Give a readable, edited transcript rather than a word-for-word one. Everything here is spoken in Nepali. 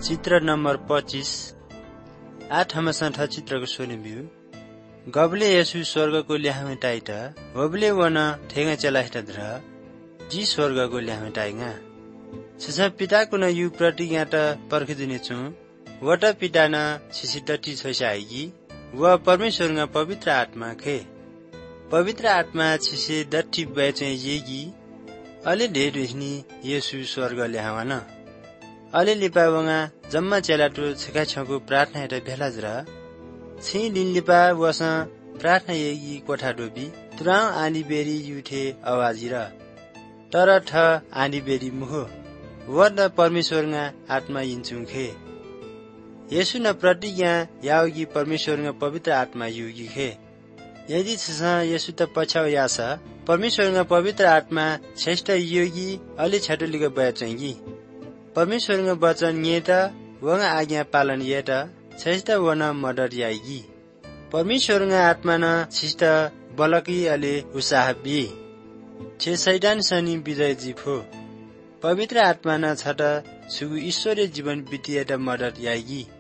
चित्र नम्बर 25 8 हमेशा चित्रको सोने बिउ गबले यसु स्वर्गको ल्याहमे टाइटा वबले वन ठेगा चलाइटा धर जी स्वर्गको ल्याहमे टाइगा छछ पिताको न यु प्रतिज्ञा त पर्खिदिने छु वटा पिता न छिसी डटी छैसाइगी व परमेश्वरका पवित्र आत्मा खे पवित्र आत्मा छिसे डटी बेचे येगी अले ढेर हिनी यसु स्वर्ग ल्याहवन अले लिपावंगा जम्मा चेलाटो छका छको प्रार्थना हेटा भेला जरा छि दिन लिपा वस प्रार्थना येगी कोठा डोबी तुरा आनी बेरी युठे आवाजी र तर ठ आनी बेरी मुहो वर परमेश्वरका आत्मा इन्चुखे यसु न प्रतिज्ञा यावगी परमेश्वरका पवित्र आत्मा युगी खे यदि छस यसु त पछाउ यास परमेश्वरका पवित्र आत्मा श्रेष्ठ योगी अलि छटुलीको बयाचंगी परमेश्वरका वचन येता वंगा आज्ञा पालन येता श्रेष्ठ वन मदर याइगी परमेश्वरका आत्मा न शिष्ट बलकी अले उत्साह बि छे शैतान शनि विजय जिफो पवित्र आत्मा न छट सुगु ईश्वरीय जीवन बितिएता मदर याइगी